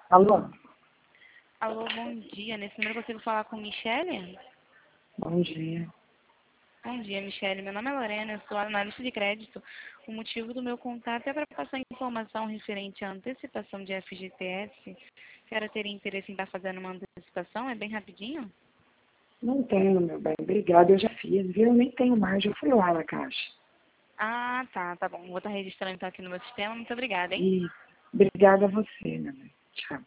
Alô? Alô, bom dia. Nesse número eu consigo falar com Michele? Bom dia. Bom dia, Michele. Meu nome é Lorena, eu sou analista de crédito. O motivo do meu contato é para passar informação referente à antecipação de FGTS. A senhora teria interesse em estar fazendo uma antecipação? É bem rapidinho? Não tenho, meu bem. Obrigada, eu já fiz, viu? Eu nem tenho mais, já fui lá na caixa. Ah, tá bom. Vou estar registrando então aqui no meu sistema. Muito obrigada, hein? E obrigada a você, meu bem. Tchau.